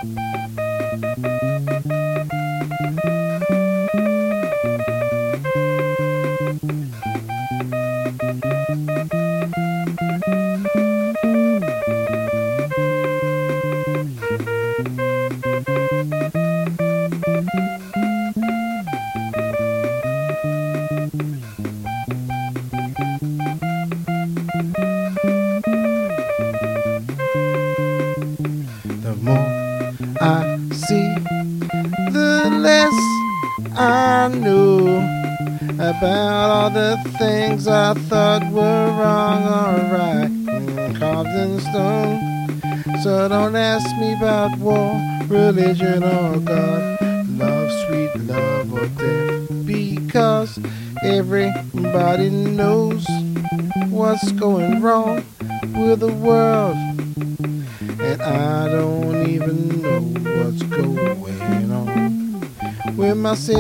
The more I see, the less I know about all the things I thought were wrong or right, carved in stone. So don't ask me about war, religion, or God, love, sweet love, or death, because everybody knows what's going wrong with the world. And I don't even know what's going on with myself.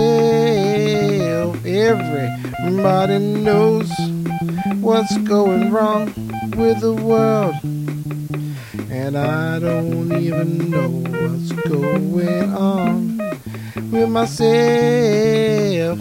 Everybody knows what's going wrong with the world. And I don't even know what's going on with myself.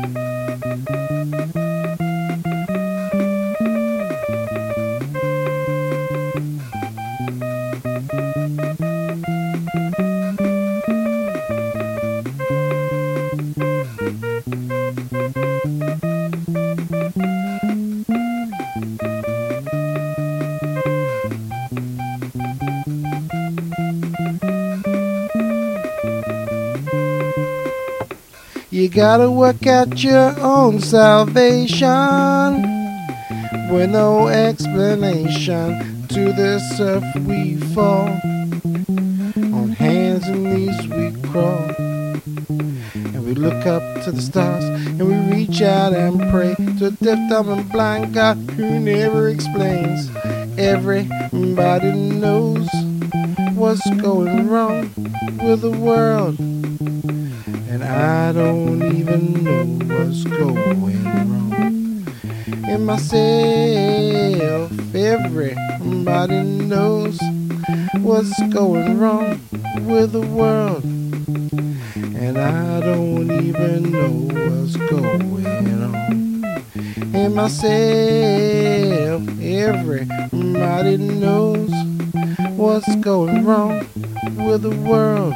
You gotta work out your own salvation with no explanation. To this earth we fall, on hands and knees we crawl, and we look up to the stars and we reach out and pray to a deaf, dumb, and blind God who never explains. Everybody knows what's going wrong with the world. And I don't even know what's going wrong in myself. Everybody knows what's going wrong with the world. And I don't even know what's going on in myself. Everybody knows what's going wrong with the world.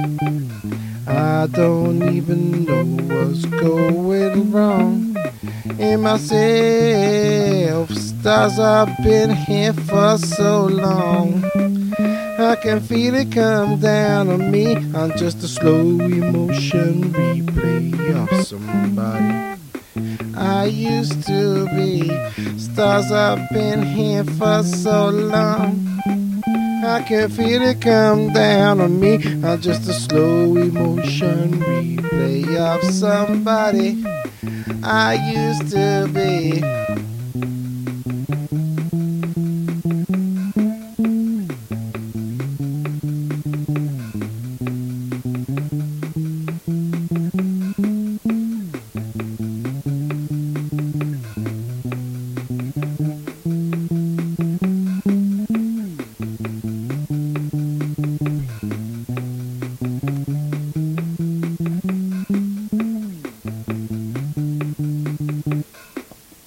I don't even know what's going wrong in myself. Stars, I've been here for so long, I can feel it come down on me. I'm just a slow emotion replay of somebody I used to be. Stars, I've been here for so long, I can feel it come down on me. I'm just a slow emotion replay of somebody I used to be.